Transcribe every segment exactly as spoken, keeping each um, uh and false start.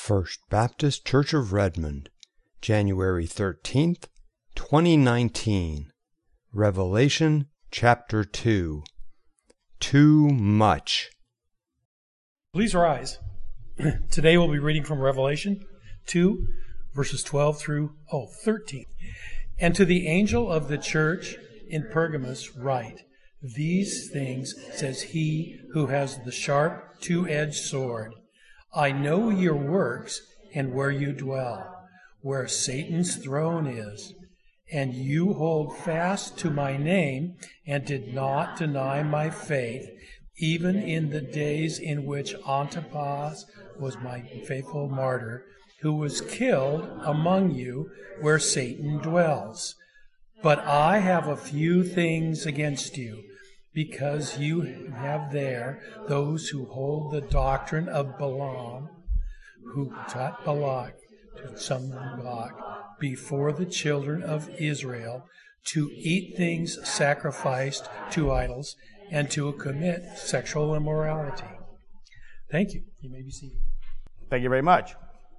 First Baptist Church of Redmond, January thirteenth, twenty nineteen. Revelation chapter two. Too much. Please rise. Today we'll be reading from Revelation two, verses twelve through, oh, thirteen. And to the angel of the church in Pergamos write, these things says he who has the sharp two-edged sword. I know your works and where you dwell, where Satan's throne is. And you hold fast to my name and did not deny my faith, even in the days in which Antipas was my faithful martyr, who was killed among you where Satan dwells. But I have a few things against you, because you have there those who hold the doctrine of Balaam, who taught Balak to summon Balak before the children of Israel to eat things sacrificed to idols and to commit sexual immorality. Thank you. You may be seated. Thank you very much.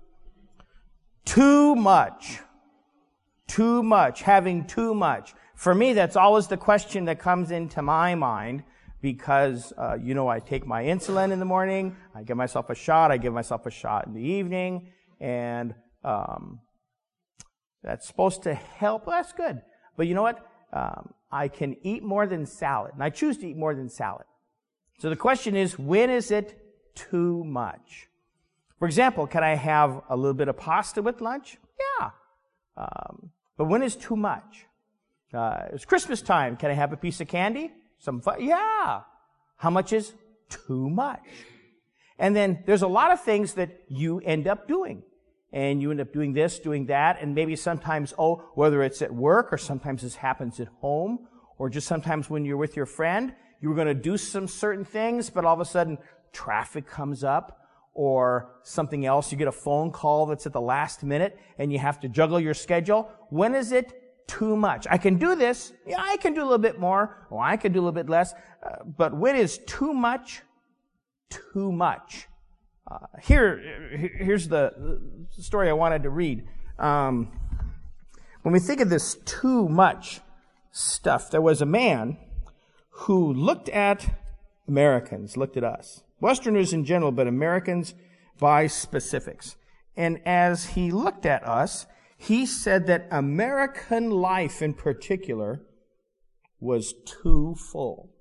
Too much. Too much. Having too much. For me, that's always the question that comes into my mind because, uh, you know, I take my insulin in the morning, I give myself a shot, I give myself a shot in the evening, and um, that's supposed to help. Well, that's good. But you know what? Um, I can eat more than salad, and I choose to eat more than salad. So the question is, when is it too much? For example, can I have a little bit of pasta with lunch? Yeah. Um, but when is too much? Uh, it's Christmas time. Can I have a piece of candy? Some fun? Yeah. How much is too much? And then there's a lot of things that you end up doing. And you end up doing this, doing that, and maybe sometimes, oh, whether it's at work or sometimes this happens at home or just sometimes when you're with your friend, you were going to do some certain things, but all of a sudden traffic comes up or something else. You get a phone call that's at the last minute and you have to juggle your schedule. When is it too much? I can do this. Yeah, I can do a little bit more. Or I can do a little bit less. Uh, but when is too much too much? Uh, here, here's the story I wanted to read. Um, when we think of this too much stuff, there was a man who looked at Americans, looked at us, Westerners in general, but Americans by specifics. And as he looked at us, he said that American life in particular was too full.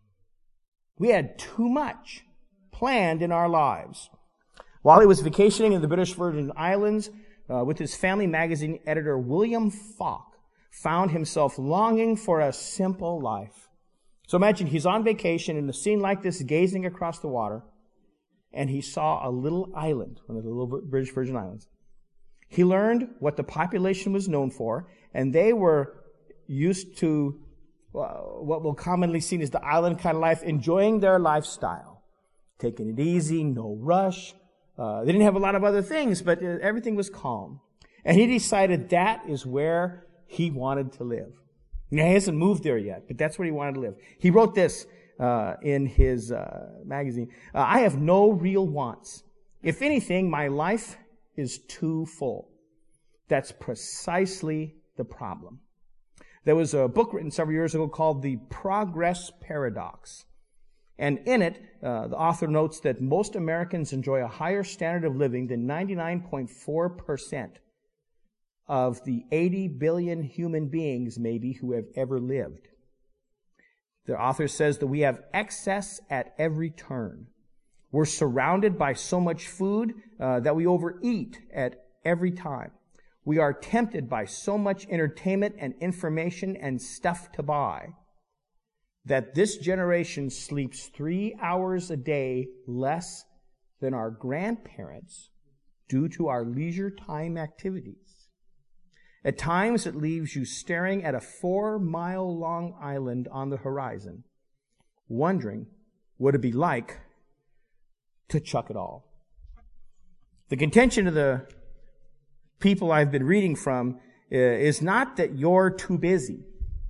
We had too much planned in our lives. While he was vacationing in the British Virgin Islands uh, with his family, magazine editor William Falk found himself longing for a simple life. So imagine he's on vacation in a scene like this, gazing across the water, and he saw a little island, one of the little British Virgin Islands. He learned what the population was known for, and they were used to uh, what we'll commonly seen as the island kind of life, enjoying their lifestyle, taking it easy, no rush. Uh, they didn't have a lot of other things, but uh, everything was calm. And he decided that is where he wanted to live. Now, he hasn't moved there yet, but that's where he wanted to live. He wrote this uh, in his uh, magazine. Uh, I have no real wants. If anything, my life is too full. That's precisely the problem. There was a book written several years ago called The Progress Paradox. And in it, uh, the author notes that most Americans enjoy a higher standard of living than ninety-nine point four percent of the eighty billion human beings, maybe, who have ever lived. The author says that we have excess at every turn. We're surrounded by so much food uh, that we overeat at every time. We are tempted by so much entertainment and information and stuff to buy that this generation sleeps three hours a day less than our grandparents due to our leisure time activities. At times, it leaves you staring at a four-mile-long island on the horizon, wondering what it'd be like to chuck it all. The contention of the people I've been reading from is not that you're too busy,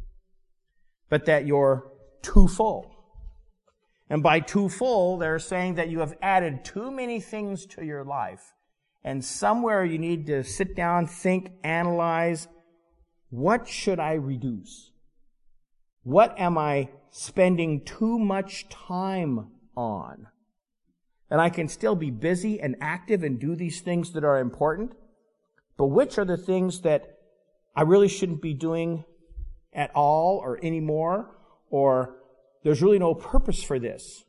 but that you're too full. And by too full, they're saying that you have added too many things to your life And somewhere you need to sit down, think, analyze, what should I reduce? What am I spending too much time on? And I can still be busy and active and do these things that are important, but which are the things that I really shouldn't be doing at all or anymore, or there's really no purpose for this?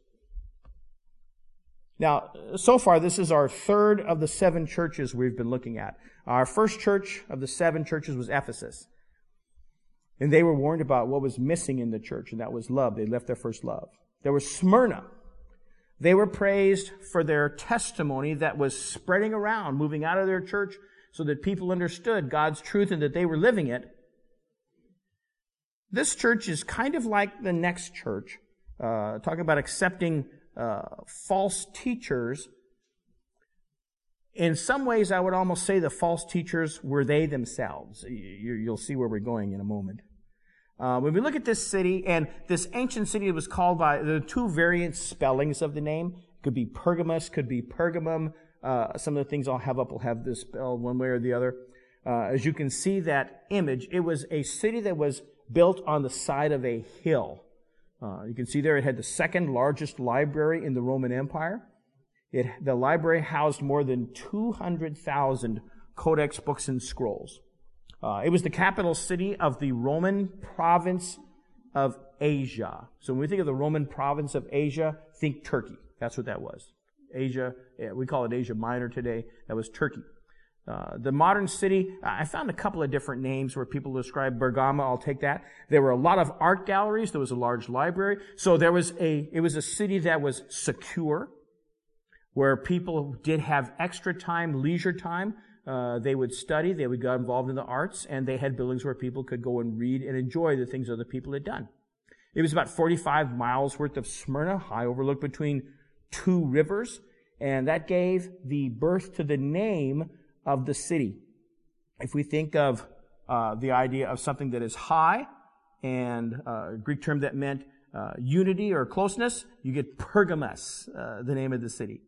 Now, so far, this is our third of the seven churches we've been looking at. Our first church of the seven churches was Ephesus. And they were warned about what was missing in the church, and that was love. They left their first love. There was Smyrna. They were praised for their testimony that was spreading around, moving out of their church so that people understood God's truth and that they were living it. This church is kind of like the next church, uh, talking about accepting Uh, false teachers. In some ways, I would almost say the false teachers were they themselves. You, you'll see where we're going in a moment. Uh, when we look at this city, and this ancient city, it was called by the two variant spellings of the name. It could be Pergamus, could be Pergamum. Uh, some of the things I'll have up will have this spelled one way or the other. Uh, as you can see that image, it was a city that was built on the side of a hill. Uh, you can see there it had the second largest library in the Roman Empire. It, the library housed more than two hundred thousand codex books and scrolls. Uh, it was the capital city of the Roman province of Asia. So when we think of the Roman province of Asia, think Turkey. That's what that was. Asia, yeah, we call it Asia Minor today. That was Turkey. Uh, the modern city, I found a couple of different names where people describe Bergama. I'll take that. There were a lot of art galleries. There was a large library. So there was a, it was a city that was secure, where people did have extra time, leisure time. Uh, they would study. They would get involved in the arts, and they had buildings where people could go and read and enjoy the things other people had done. It was about forty-five miles worth of Smyrna, high overlook between two rivers, and that gave the birth to the name of the city. If we think of uh, the idea of something that is high, and uh, a Greek term that meant uh, unity or closeness, you get Pergamus, uh, the name of the city.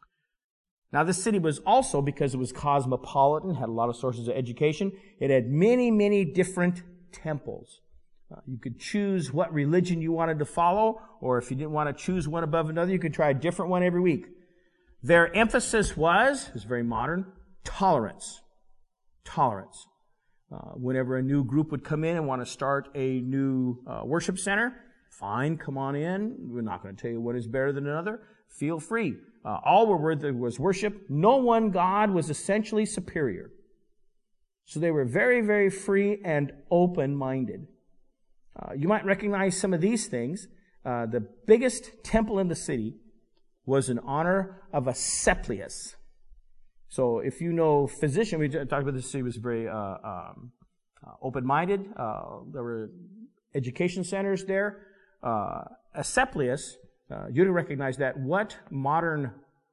Now, this city was also, because it was cosmopolitan, had a lot of sources of education, it had many, many different temples. Uh, you could choose what religion you wanted to follow, or if you didn't want to choose one above another, you could try a different one every week. Their emphasis was, it was very modern, tolerance. Tolerance. Uh, whenever a new group would come in and want to start a new uh, worship center, fine, come on in. We're not going to tell you what is better than another. Feel free. Uh, all were worth was worship. No one God was essentially superior. So they were very, very free and open-minded. Uh, you might recognize some of these things. Uh, the biggest temple in the city was in honor of Asclepius. So if you know physician, we talked about this city was very uh, um, uh, open-minded. Uh, there were education centers there. Uh, Asclepius, uh, you'd recognize that. What modern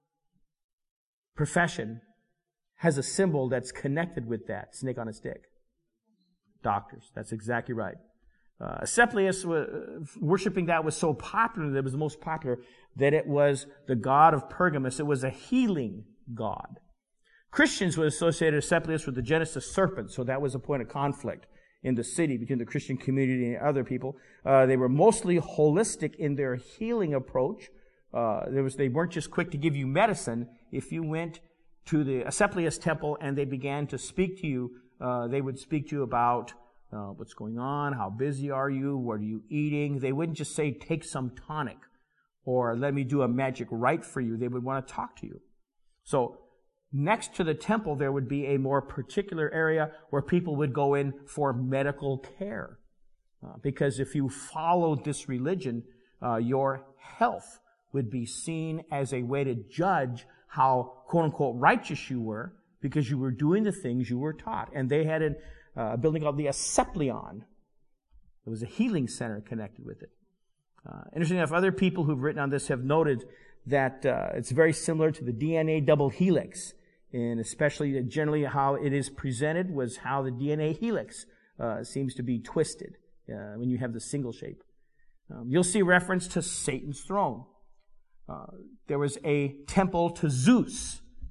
profession has a symbol that's connected with that? Snake on a stick. Doctors. That's exactly right. Uh, Asclepius, uh, worshiping that was so popular, that it was the most popular, that it was the god of Pergamus. It was a healing god. Christians would associate Asclepius with the Genesis serpent, so that was a point of conflict in the city between the Christian community and other people. Uh, they were mostly holistic in their healing approach. Uh, there was, they weren't just quick to give you medicine. If you went to the Asclepius temple and they began to speak to you, uh, they would speak to you about uh, what's going on, how busy are you, what are you eating. They wouldn't just say, take some tonic or let me do a magic rite for you. They would want to talk to you. So next to the temple, there would be a more particular area where people would go in for medical care. Uh, because if you followed this religion, uh, your health would be seen as a way to judge how, quote-unquote, righteous you were because you were doing the things you were taught. And they had a uh, building called the Asclepion. It was a healing center connected with it. Uh, interesting enough, other people who've written on this have noted that uh, it's very similar to the D N A double helix. And especially generally how it is presented was how the D N A helix uh, seems to be twisted uh, when you have the single shape. Um, you'll see reference to Satan's throne. Uh, there was a temple to Zeus.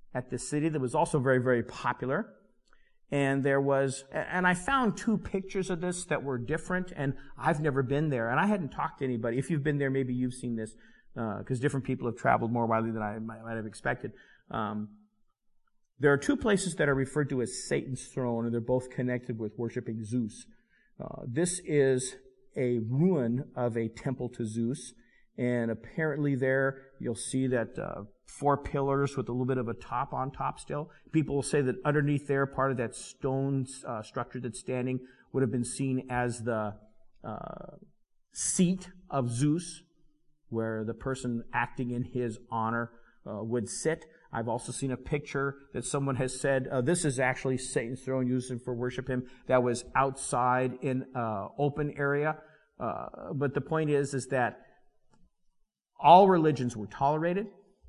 at this city that was also very, very popular. And there was, and I found two pictures of this that were different, and I've never been there, and I hadn't talked to anybody. If you've been there, maybe you've seen this, because uh, different people have traveled more widely than I might, might have expected. Um, there are two places that are referred to as Satan's throne, and they're both connected with worshiping Zeus. Uh, this is a ruin of a temple to Zeus, and apparently there you'll see that uh, four pillars with a little bit of a top on top still. People will say that underneath there, part of that stone uh, structure that's standing would have been seen as the uh, seat of Zeus, where the person acting in his honor uh, would sit. I've also seen a picture that someone has said, uh, this is actually Satan's throne used for worship him, that was outside in uh, open area. Uh, but the point is, is that all religions were tolerated.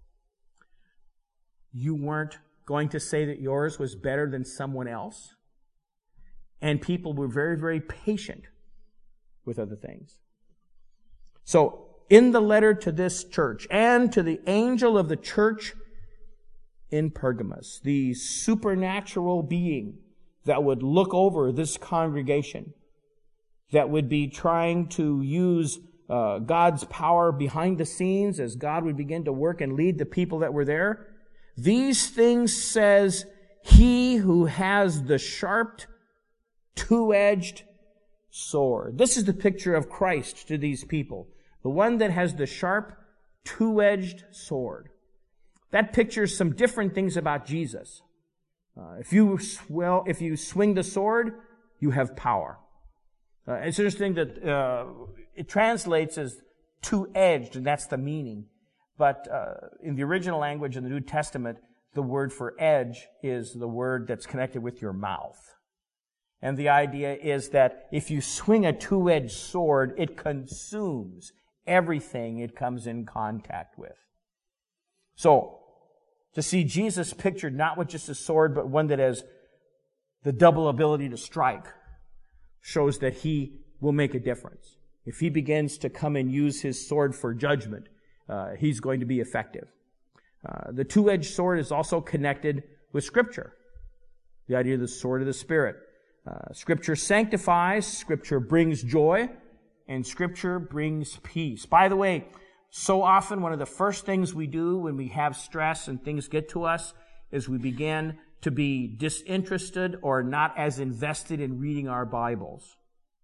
You weren't going to say that yours was better than someone else. And people were very, very patient with other things. So, in the letter to this church and to the angel of the church in Pergamos, the supernatural being that would look over this congregation, that would be trying to use uh, God's power behind the scenes as God would begin to work and lead the people that were there. These things says he who has the sharp, two-edged sword. This is the picture of Christ to these people. The one that has the sharp, two-edged sword. That pictures some different things about Jesus. Uh, if you well, if you swing the sword, you have power. Uh, it's interesting that uh, it translates as two-edged, and that's the meaning. But uh, in the original language in the New Testament, the word for edge is the word that's connected with your mouth. And the idea is that if you swing a two-edged sword, it consumes everything it comes in contact with. So, to see Jesus pictured not with just a sword, but one that has the double ability to strike, shows that he will make a difference. If he begins to come and use his sword for judgment, uh, he's going to be effective. Uh, the two-edged sword is also connected with Scripture. The idea of the sword of the Spirit. Uh, Scripture sanctifies, Scripture brings joy, and Scripture brings peace. By the way, so often one of the first things we do when we have stress and things get to us is we begin to be disinterested or not as invested in reading our Bibles.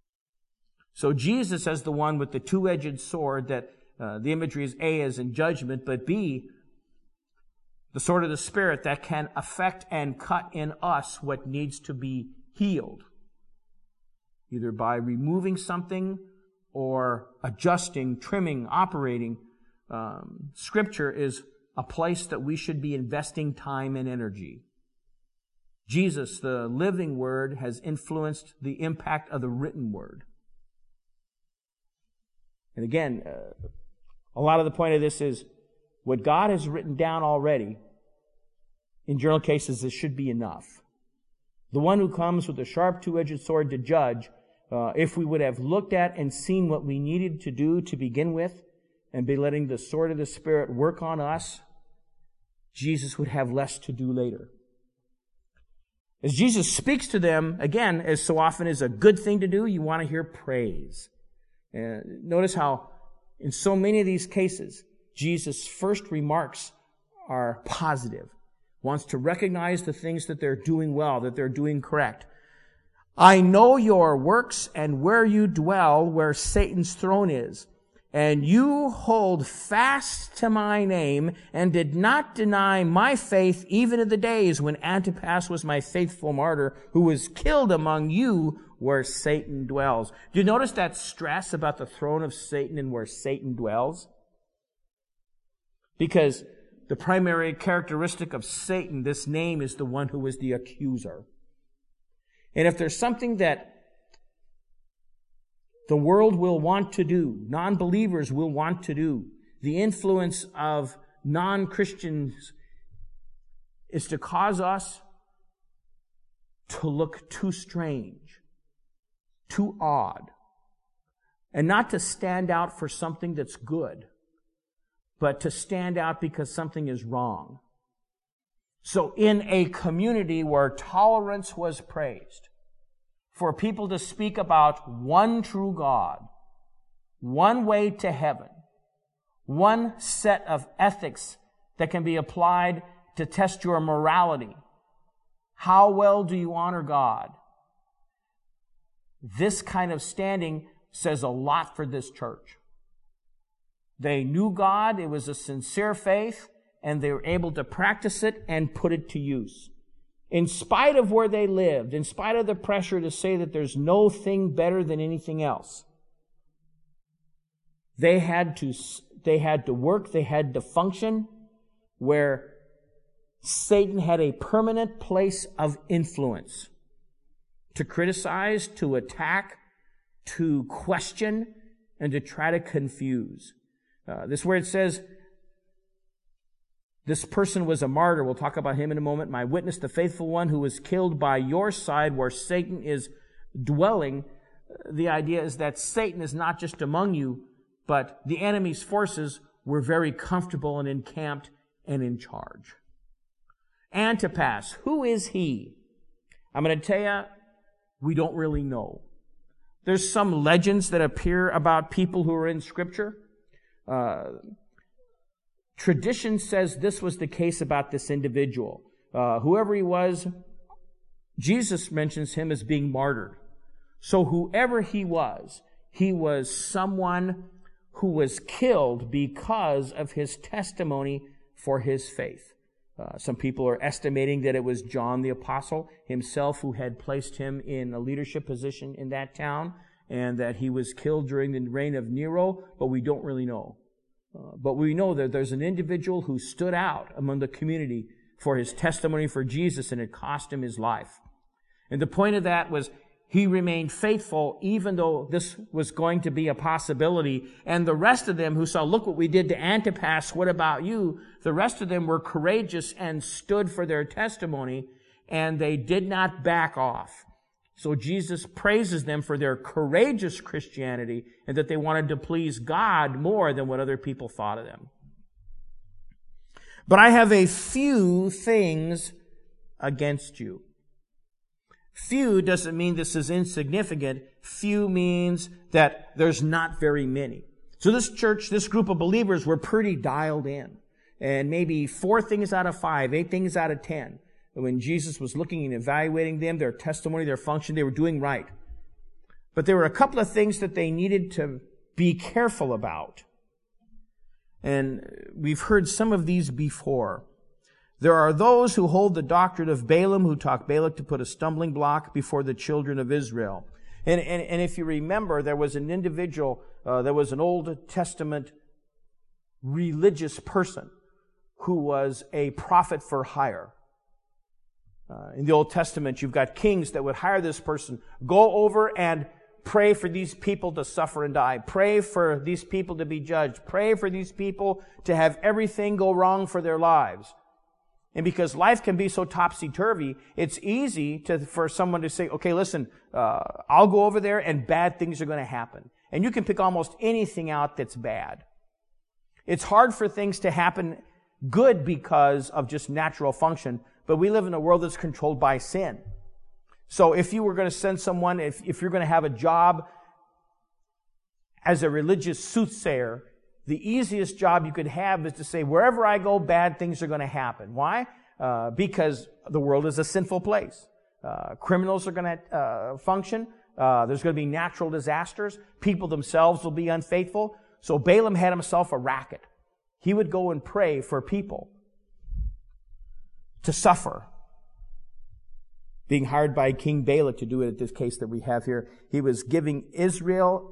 So Jesus as the one with the two-edged sword that uh, the imagery is A as in judgment, but B, the sword of the Spirit that can affect and cut in us what needs to be healed, either by removing something or adjusting, trimming, operating. Um, Scripture is a place that we should be investing time and energy. Jesus, the living Word, has influenced the impact of the written Word. And again, uh, a lot of the point of this is what God has written down already. In general cases, this should be enough. The one who comes with a sharp two-edged sword to judge, uh, if we would have looked at and seen what we needed to do to begin with, and be letting the sword of the Spirit work on us, Jesus would have less to do later. As Jesus speaks to them, again, as so often is a good thing to do, you want to hear praise. Uh, notice how in so many of these cases, Jesus' first remarks are positive. Wants to recognize the things that they're doing well, that they're doing correct. I know your works and where you dwell, where Satan's throne is. And you hold fast to my name and did not deny my faith even in the days when Antipas was my faithful martyr who was killed among you where Satan dwells. Do you notice that stress about the throne of Satan and where Satan dwells? Because the primary characteristic of Satan, this name, is the one who is the accuser. And if there's something that the world will want to do, non-believers will want to do, the influence of non-Christians is to cause us to look too strange, too odd, and not to stand out for something that's good, but to stand out because something is wrong. So in a community where tolerance was praised, for people to speak about one true God, one way to heaven, one set of ethics that can be applied to test your morality. How well do you honor God? This kind of standing says a lot for this church. They knew God, it was a sincere faith, and they were able to practice it and put it to use. In spite of where they lived, in spite of the pressure to say that there's no thing better than anything else, they had to, they had to work, they had to function where Satan had a permanent place of influence to criticize, to attack, to question, and to try to confuse. Uh, this where it says, this person was a martyr. We'll talk about him in a moment. My witness, the faithful one who was killed by your side where Satan is dwelling. The idea is that Satan is not just among you, but the enemy's forces were very comfortable and encamped and in charge. Antipas, who is he? I'm going to tell you, we don't really know. There's some legends that appear about people who are in Scripture. Uh, tradition says this was the case about this individual. Uh, whoever he was, Jesus mentions him as being martyred. So whoever he was, he was someone who was killed because of his testimony for his faith. Uh, some people are estimating that it was John the Apostle himself who had placed him in a leadership position in that town, and that he was killed during the reign of Nero, but we don't really know. Uh, but we know that there's an individual who stood out among the community for his testimony for Jesus, and it cost him his life. And the point of that was he remained faithful even though this was going to be a possibility. And the rest of them who saw, look what we did to Antipas, what about you? The rest of them were courageous and stood for their testimony, and they did not back off. So Jesus praises them for their courageous Christianity and that they wanted to please God more than what other people thought of them. But I have a few things against you. Few doesn't mean this is insignificant. Few means that there's not very many. So this church, this group of believers were pretty dialed in. And maybe four things out of five, eight things out of ten. When Jesus was looking and evaluating them, their testimony, their function, they were doing right. But there were a couple of things that they needed to be careful about. And we've heard some of these before. There are those who hold the doctrine of Balaam, who taught Balak to put a stumbling block before the children of Israel. And, and, and if you remember, there was an individual, uh, there was an Old Testament religious person who was a prophet for hire. Uh, in the Old Testament, you've got kings that would hire this person, go over and pray for these people to suffer and die. Pray for these people to be judged. Pray for these people to have everything go wrong for their lives. And because life can be so topsy-turvy, it's easy to, for someone to say, okay, listen, uh, I'll go over there and bad things are going to happen. And you can pick almost anything out that's bad. It's hard for things to happen good because of just natural function, but we live in a world that's controlled by sin. So if you were going to send someone, if, if you're going to have a job as a religious soothsayer, the easiest job you could have is to say, wherever I go, bad things are going to happen. Why? Uh, because the world is a sinful place. Uh, criminals are going to uh, function. Uh, there's going to be natural disasters. People themselves will be unfaithful. So Balaam had himself a racket. He would go and pray for people to suffer. Being hired by King Balak to do it at this case that we have here. He was giving Israel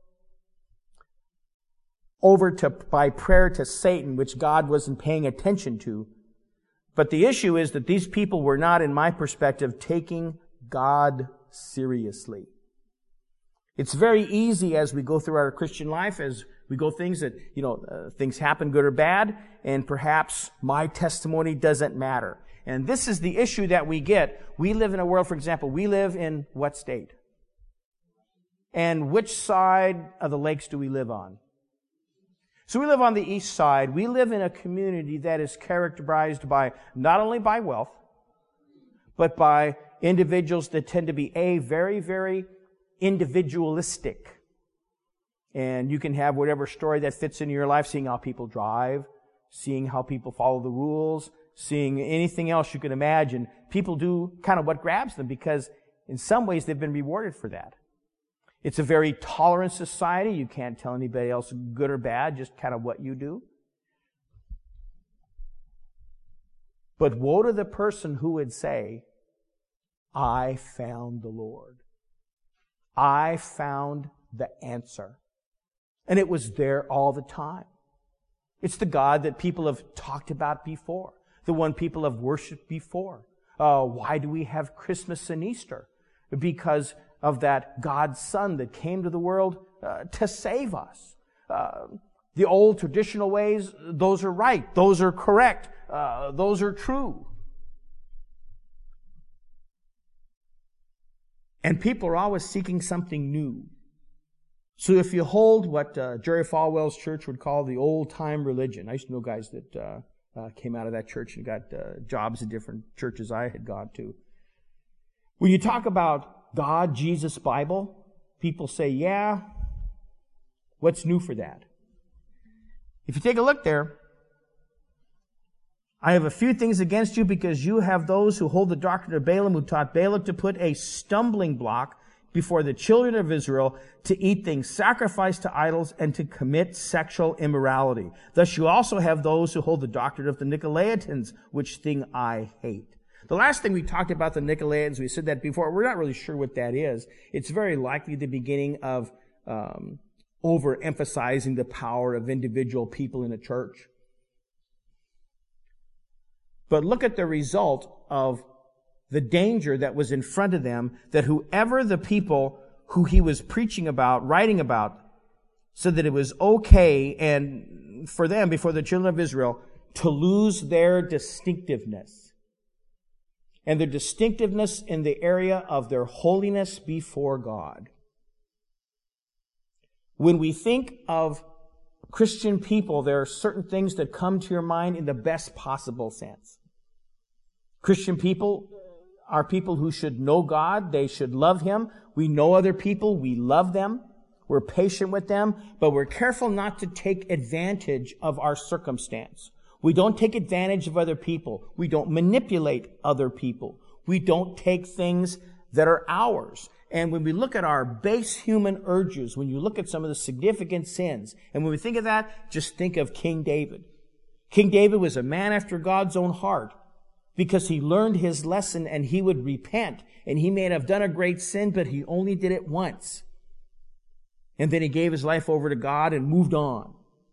over to by prayer to Satan, which God wasn't paying attention to. But the issue is that these people were not, in my perspective, taking God seriously. It's very easy as we go through our Christian life, as we go things that, you know, uh, things happen good or bad, and perhaps my testimony doesn't matter. And this is the issue that we get. We live in a world, for example, we live in what state? And which side of the lakes do we live on? So we live on the east side. We live in a community that is characterized by, not only by wealth, but by individuals that tend to be, A, very, very individualistic. And you can have whatever story that fits into your life, seeing how people drive, seeing how people follow the rules, seeing anything else you can imagine. People do kind of what grabs them because in some ways they've been rewarded for that. It's a very tolerant society. You can't tell anybody else good or bad, just kind of what you do. But woe to the person who would say, I found the Lord. I found the answer. And it was there all the time. It's the God that people have talked about before, the one people have worshipped before. Uh, why do we have Christmas and Easter? Because of that God's Son that came to the world uh, to save us. Uh, the old traditional ways, those are right. Those are correct. Uh, those are true. And people are always seeking something new. So if you hold what uh, Jerry Falwell's church would call the old-time religion, I used to know guys that uh, uh, came out of that church and got uh, jobs at different churches I had gone to. When you talk about God, Jesus, Bible, people say, yeah, what's new for that? If you take a look there, I have a few things against you because you have those who hold the doctrine of Balaam, who taught Balak to put a stumbling block before the children of Israel to eat things sacrificed to idols and to commit sexual immorality. Thus you also have those who hold the doctrine of the Nicolaitans, which thing I hate. The last thing we talked about the Nicolaitans, we said that before, we're not really sure what that is. It's very likely the beginning of um, overemphasizing the power of individual people in a church. But look at the result of the danger that was in front of them, that whoever the people who he was preaching about, writing about, said that it was okay and for them, before the children of Israel, to lose their distinctiveness. And their distinctiveness in the area of their holiness before God. When we think of Christian people, there are certain things that come to your mind in the best possible sense. Christian people are people who should know God. They should love Him. We know other people. We love them. We're patient with them. But we're careful not to take advantage of our circumstance. We don't take advantage of other people. We don't manipulate other people. We don't take things that are ours. And when we look at our base human urges, when you look at some of the significant sins, and when we think of that, just think of King David. King David was a man after God's own heart because he learned his lesson and he would repent. And he may have done a great sin, but he only did it once. And then he gave his life over to God and moved on.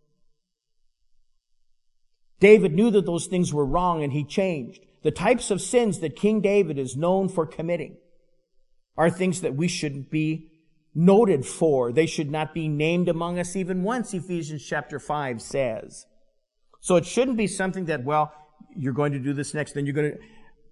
David knew that those things were wrong and he changed. The types of sins that King David is known for committing are things that we should be noted for. They should not be named among us even once, Ephesians chapter five says. So it shouldn't be something that, well, you're going to do this next, then you're going to...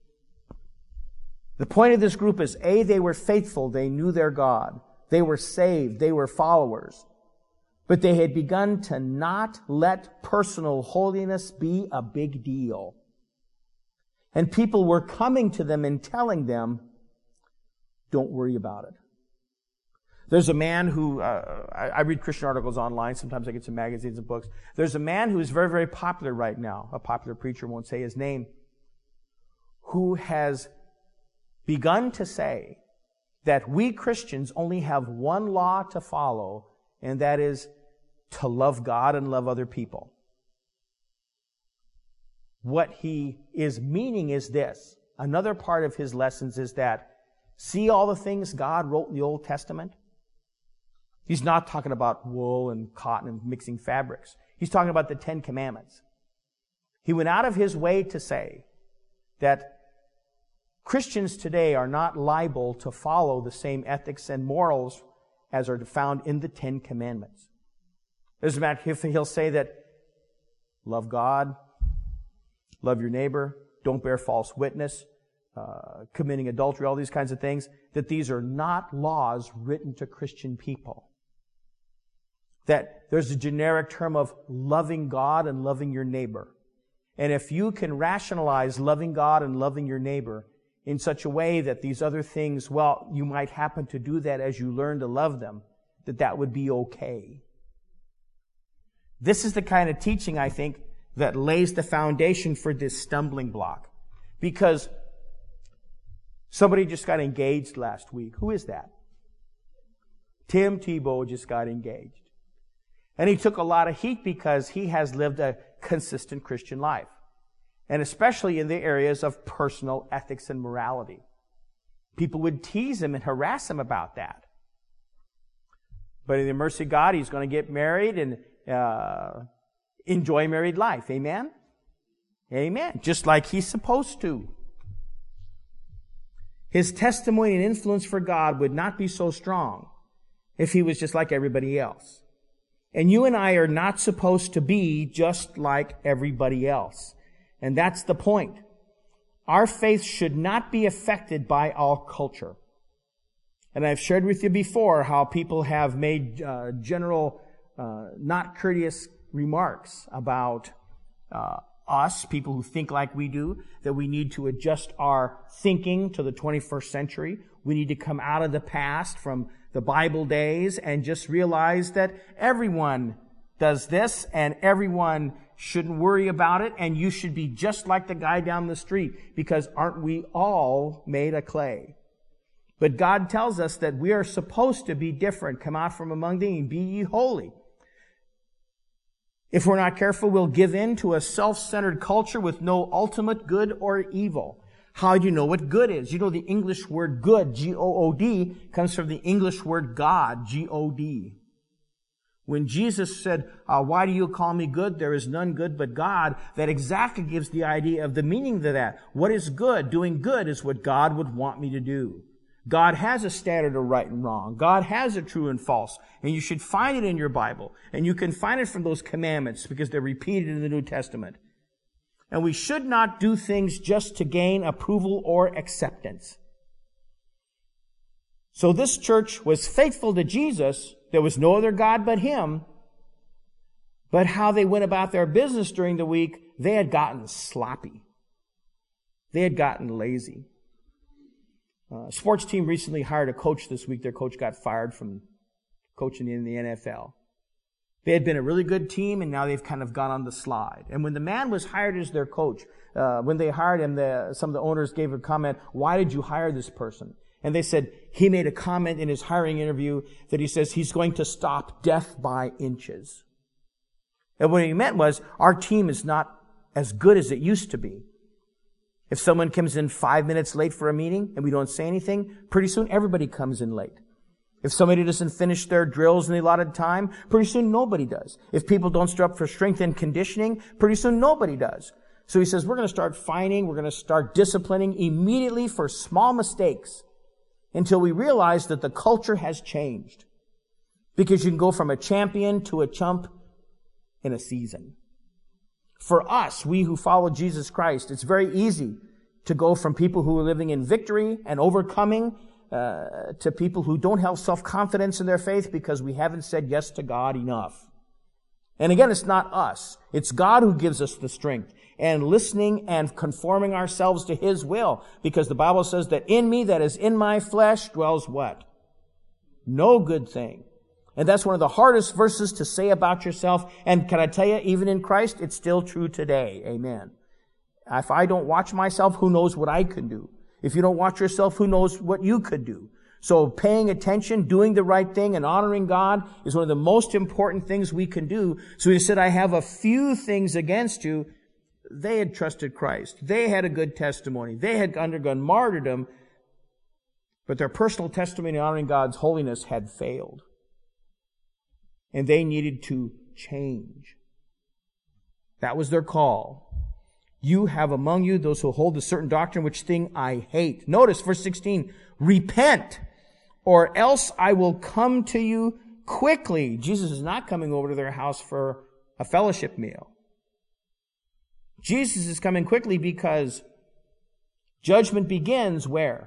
The point of this group is, A, they were faithful. They knew their God. They were saved. They were followers. But they had begun to not let personal holiness be a big deal. And people were coming to them and telling them, don't worry about it. There's a man who, uh, I, I read Christian articles online. Sometimes I get some magazines and books. There's a man who is very, very popular right now. A popular preacher, won't say his name, who has begun to say that we Christians only have one law to follow, and that is to love God and love other people. What he is meaning is this. Another part of his lessons is that, see all the things God wrote in the Old Testament? He's not talking about wool and cotton and mixing fabrics. He's talking about the Ten Commandments. He went out of his way to say that Christians today are not liable to follow the same ethics and morals as are found in the Ten Commandments. As a matter of fact, he'll say that love God, love your neighbor, don't bear false witness, uh, committing adultery, all these kinds of things, that these are not laws written to Christian people. that there's a generic term of loving God and loving your neighbor. And if you can rationalize loving God and loving your neighbor in such a way that these other things, well, you might happen to do that as you learn to love them, that that would be okay. This is the kind of teaching, I think, that lays the foundation for this stumbling block. Because somebody just got engaged last week. Who is that? Tim Tebow just got engaged. And he took a lot of heat because he has lived a consistent Christian life. And especially in the areas of personal ethics and morality. People would tease him and harass him about that. But in the mercy of God, he's going to get married and uh, enjoy married life. Amen? Amen. Just like he's supposed to. His testimony and influence for God would not be so strong if he was just like everybody else. And you and I are not supposed to be just like everybody else. And that's the point. Our faith should not be affected by our culture. And I've shared with you before how people have made uh, general, uh, not courteous remarks about uh, us, people who think like we do, that we need to adjust our thinking to the twenty-first century. We need to come out of the past from the Bible days and just realize that everyone does this and everyone shouldn't worry about it, and you should be just like the guy down the street, because aren't we all made of clay? But God tells us that we are supposed to be different. Come out from among them and be ye holy. If we're not careful, we'll give in to a self-centered culture with no ultimate good or evil. How do you know what good is? You know the English word good, G O O D, comes from the English word God, G O D. When Jesus said, uh, why do you call me good? There is none good but God. That exactly gives the idea of the meaning to that. What is good? Doing good is what God would want me to do. God has a standard of right and wrong. God has a true and false. And you should find it in your Bible. And you can find it from those commandments because they're repeated in the New Testament. And we should not do things just to gain approval or acceptance. So this church was faithful to Jesus. There was no other God but Him. But how they went about their business during the week, they had gotten sloppy. They had gotten lazy. Uh, sports team recently hired a coach this week. Their coach got fired from coaching in the N F L. They had been a really good team, and now they've kind of gone on the slide. And when the man was hired as their coach, uh, when they hired him, the, some of the owners gave a comment, why did you hire this person? And they said, he made a comment in his hiring interview that he says he's going to stop death by inches. And what he meant was, our team is not as good as it used to be. If someone comes in five minutes late for a meeting and we don't say anything, pretty soon everybody comes in late. If somebody doesn't finish their drills in the allotted time, pretty soon nobody does. If people don't show up for strength and conditioning, pretty soon nobody does. So he says, we're going to start fining, we're going to start disciplining immediately for small mistakes until we realize that the culture has changed. Because you can go from a champion to a chump in a season. For us, we who follow Jesus Christ, it's very easy to go from people who are living in victory and overcoming uh, to people who don't have self-confidence in their faith because we haven't said yes to God enough. And again, it's not us. It's God who gives us the strength and listening and conforming ourselves to His will, because the Bible says that in me, that is in my flesh, dwells what? No good thing. And that's one of the hardest verses to say about yourself. And can I tell you, even in Christ, it's still true today. Amen. If I don't watch myself, who knows what I could do? If you don't watch yourself, who knows what you could do? So paying attention, doing the right thing, and honoring God is one of the most important things we can do. So he said, I have a few things against you. They had trusted Christ. They had a good testimony. They had undergone martyrdom. But their personal testimony in honoring God's holiness had failed. And they needed to change. That was their call. You have among you those who hold a certain doctrine, which thing I hate. Notice verse sixteen, repent, or else I will come to you quickly. Jesus is not coming over to their house for a fellowship meal. Jesus is coming quickly because judgment begins where?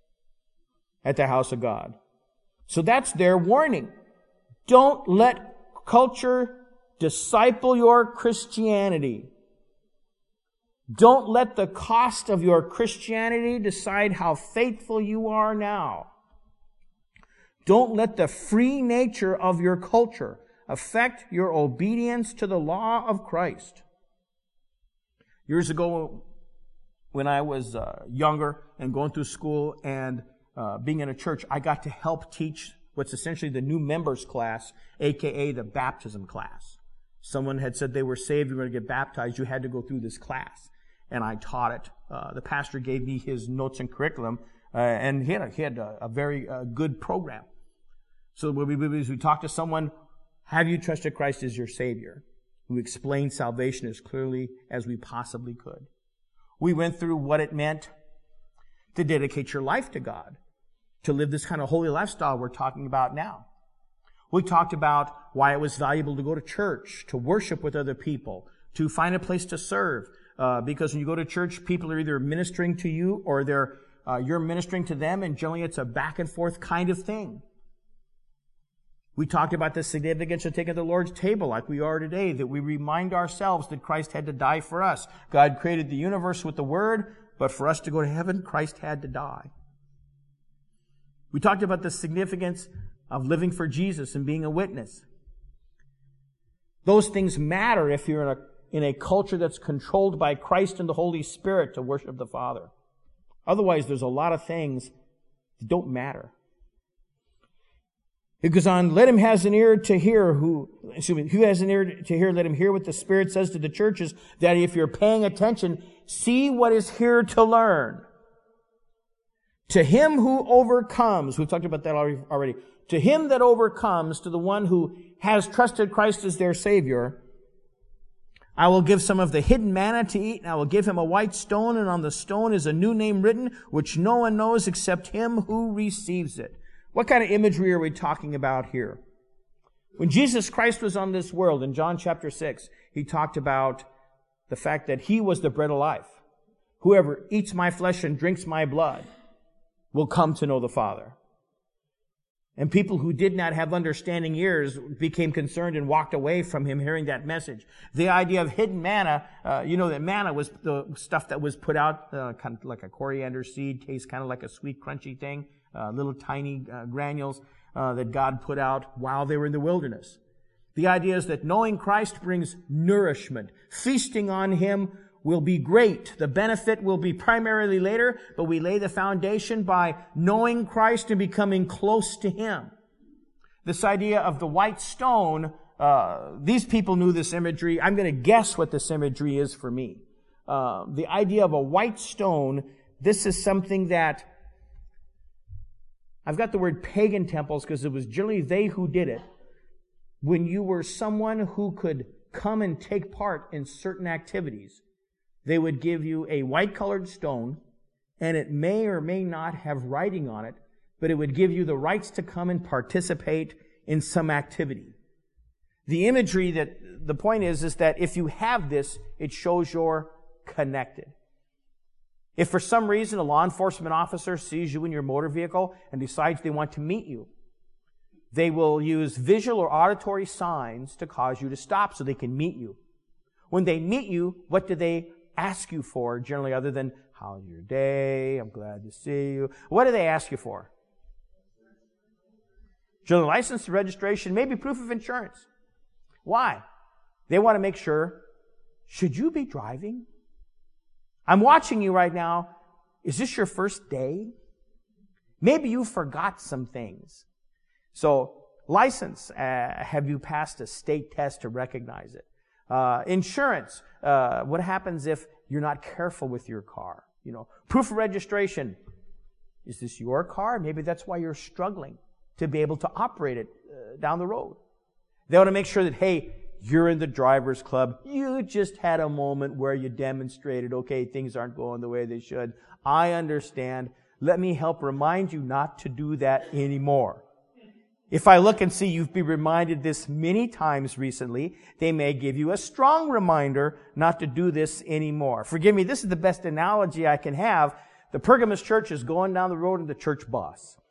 At the house of God. So that's their warning. Don't let culture disciple your Christianity. Don't let the cost of your Christianity decide how faithful you are now. Don't let the free nature of your culture affect your obedience to the law of Christ. Years ago, when I was uh, younger and going through school and uh, being in a church, I got to help teach what's essentially the new members class, aka the baptism class. Someone had said they were saved, you were going to get baptized, you had to go through this class. And I taught it. Uh, the pastor gave me his notes and curriculum, uh, and he had, a, he had a, a very uh, good program. So when we, we talked to someone, have you trusted Christ as your Savior? We explained salvation as clearly as we possibly could. We went through what it meant to dedicate your life to God, to live this kind of holy lifestyle we're talking about now. We talked about why it was valuable to go to church, to worship with other people, to find a place to serve. Uh, because when you go to church, people are either ministering to you or they're uh, you're ministering to them, and generally it's a back and forth kind of thing. We talked about the significance of taking the Lord's table like we are today, that we remind ourselves that Christ had to die for us. God created the universe with the Word, but for us to go to heaven, Christ had to die. We talked about the significance of living for Jesus and being a witness. Those things matter if you're in a in a culture that's controlled by Christ and the Holy Spirit to worship the Father. Otherwise, there's a lot of things that don't matter. It goes on, let him has an ear to hear who, excuse me, who has an ear to hear, let him hear what the Spirit says to the churches, that if you're paying attention, see what is here to learn. To him who overcomes, we've talked about that already, to him that overcomes, to the one who has trusted Christ as their Savior, I will give some of the hidden manna to eat, and I will give him a white stone, and on the stone is a new name written, which no one knows except him who receives it. What kind of imagery are we talking about here? When Jesus Christ was on this world, in John chapter six, he talked about the fact that he was the bread of life. Whoever eats my flesh and drinks my blood will come to know the Father. And people who did not have understanding ears became concerned and walked away from him hearing that message. The idea of hidden manna, uh, you know that manna was the stuff that was put out, uh, kind of like a coriander seed, tastes kind of like a sweet, crunchy thing, uh, little tiny uh, granules uh, that God put out while they were in the wilderness. The idea is that knowing Christ brings nourishment. Feasting on him will be great. The benefit will be primarily later, but we lay the foundation by knowing Christ and becoming close to him. This idea of the white stone, uh, these people knew this imagery. I'm going to guess what this imagery is for me. Uh, the idea of a white stone, this is something that, I've got the word pagan temples because it was generally they who did it. When you were someone who could come and take part in certain activities, they would give you a white-colored stone, and it may or may not have writing on it, but it would give you the rights to come and participate in some activity. The imagery that, the point is, is that if you have this, it shows you're connected. If for some reason a law enforcement officer sees you in your motor vehicle and decides they want to meet you, they will use visual or auditory signs to cause you to stop so they can meet you. When they meet you, what do they ask you for, generally, other than, how's your day? I'm glad to see you. What do they ask you for? Generally, license, registration, maybe proof of insurance. Why? They want to make sure, should you be driving? I'm watching you right now. Is this your first day? Maybe you forgot some things. So, license, uh, have you passed a state test to recognize it? Uh, insurance, uh, what happens if you're not careful with your car? You know, proof of registration. Is this your car? Maybe that's why you're struggling to be able to operate it uh, down the road. They want to make sure that, hey, you're in the driver's club. You just had a moment where you demonstrated, okay, things aren't going the way they should. I understand. Let me help remind you not to do that anymore. If I look and see you've been reminded this many times recently, they may give you a strong reminder not to do this anymore. Forgive me, this is the best analogy I can have. The Pergamos church is going down the road in the church bus.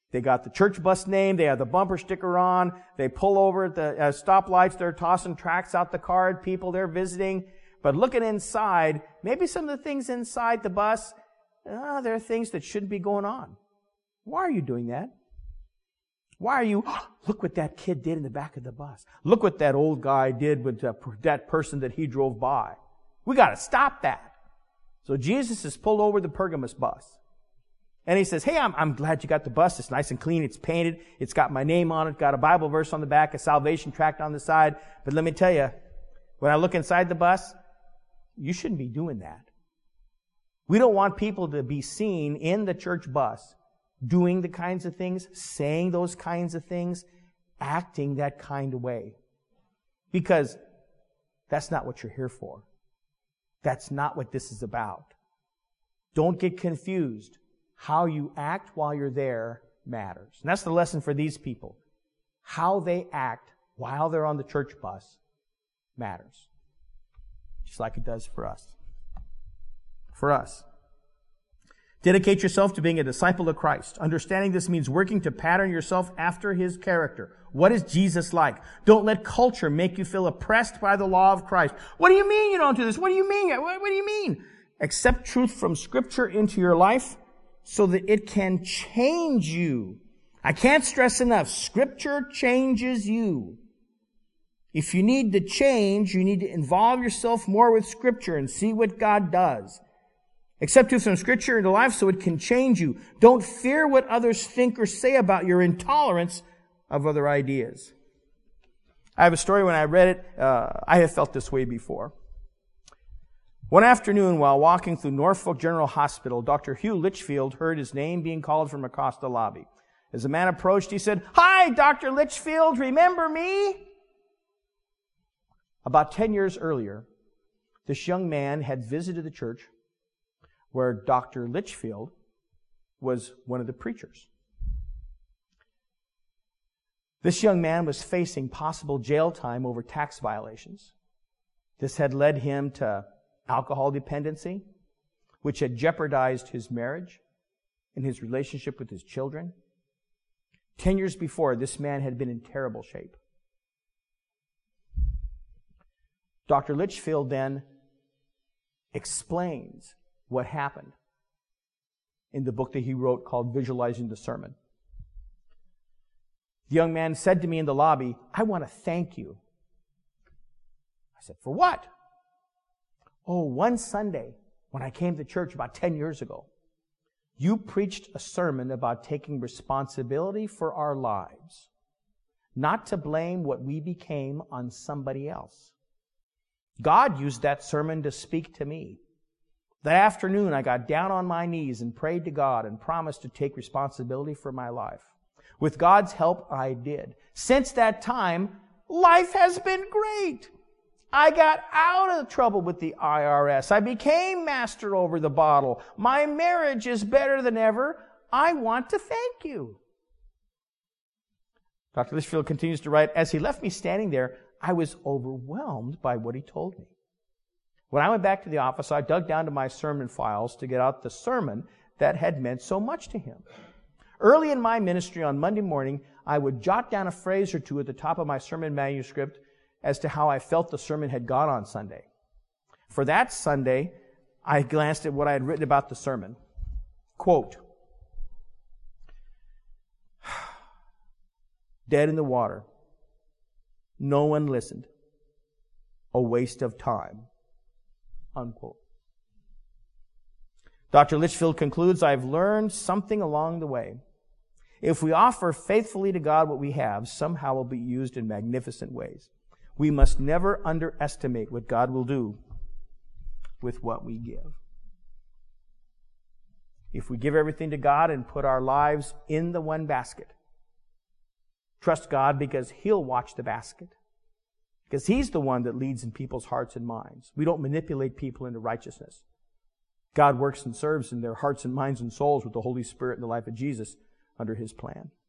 They got the church bus name. They have the bumper sticker on. They pull over at the uh, stoplights. They're tossing tracts out the car at people they're visiting. But looking inside, maybe some of the things inside the bus, uh, there are things that shouldn't be going on. Why are you doing that? Why are you, oh, look what that kid did in the back of the bus. Look what that old guy did with uh, that person that he drove by. We got to stop that. So Jesus has pulled over the Pergamos bus. And he says, hey, I'm, I'm glad you got the bus. It's nice and clean. It's painted. It's got my name on it. Got a Bible verse on the back, a salvation tract on the side. But let me tell you, when I look inside the bus, you shouldn't be doing that. We don't want people to be seen in the church bus doing the kinds of things, saying those kinds of things, acting that kind of way. Because that's not what you're here for. That's not what this is about. Don't get confused. How you act while you're there matters. And that's the lesson for these people. How they act while they're on the church bus matters. Just like it does for us. For us. Dedicate yourself to being a disciple of Christ. Understanding this means working to pattern yourself after His character. What is Jesus like? Don't let culture make you feel oppressed by the law of Christ. What do you mean you don't do this? What do you mean? What, what do you mean? Accept truth from Scripture into your life so that it can change you. I can't stress enough. Scripture changes you. If you need to change, you need to involve yourself more with Scripture and see what God does. Accept truth from Scripture into life so it can change you. Don't fear what others think or say about your intolerance of other ideas. I have a story when I read it. Uh, I have felt this way before. One afternoon while walking through Norfolk General Hospital, Doctor Hugh Litchfield heard his name being called from across the lobby. As the man approached, he said, "Hi, Doctor Litchfield, remember me?" About ten years earlier, this young man had visited the church where Doctor Litchfield was one of the preachers. This young man was facing possible jail time over tax violations. This had led him to alcohol dependency, which had jeopardized his marriage and his relationship with his children. Ten years before, this man had been in terrible shape. Doctor Litchfield then explains what happened in the book that he wrote called Visualizing the Sermon. The young man said to me in the lobby, "I want to thank you." I said, "For what?" "Oh, one Sunday when I came to church about ten years ago, you preached a sermon about taking responsibility for our lives, not to blame what we became on somebody else. God used that sermon to speak to me. That afternoon, I got down on my knees and prayed to God and promised to take responsibility for my life. With God's help, I did. Since that time, life has been great. I got out of trouble with the I R S. I became master over the bottle. My marriage is better than ever. I want to thank you." Doctor Litchfield continues to write, "As he left me standing there, I was overwhelmed by what he told me. When I went back to the office, I dug down to my sermon files to get out the sermon that had meant so much to him. Early in my ministry on Monday morning, I would jot down a phrase or two at the top of my sermon manuscript as to how I felt the sermon had gone on Sunday. For that Sunday, I glanced at what I had written about the sermon. Quote, "Dead in the water. No one listened. A waste of time." Unquote. Doctor Litchfield concludes, "I've learned something along the way. If we offer faithfully to God what we have, somehow it will be used in magnificent ways. We must never underestimate what God will do with what we give." If we give everything to God and put our lives in the one basket, trust God because He'll watch the basket. Because He's the one that leads in people's hearts and minds. We don't manipulate people into righteousness. God works and serves in their hearts and minds and souls with the Holy Spirit in the life of Jesus under His plan.